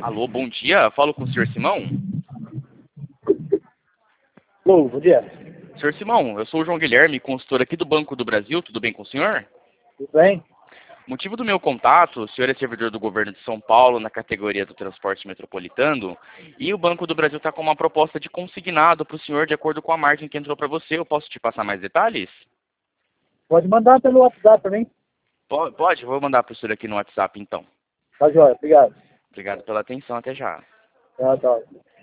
Alô, bom dia. Falo com o senhor Simão. Alô, bom dia. Senhor Simão, eu sou o João Guilherme, consultor aqui do Banco do Brasil. Tudo bem com o senhor? Tudo bem? O motivo do meu contato, o senhor é servidor do governo de São Paulo na categoria do transporte metropolitano e o Banco do Brasil está com uma proposta de consignado para o senhor de acordo com a margem que entrou para você. Eu posso te passar mais detalhes? Pode mandar pelo WhatsApp também. Pode, vou mandar para o senhor aqui no WhatsApp então. Tá joia, obrigado. Obrigado pela atenção, até já. Tá.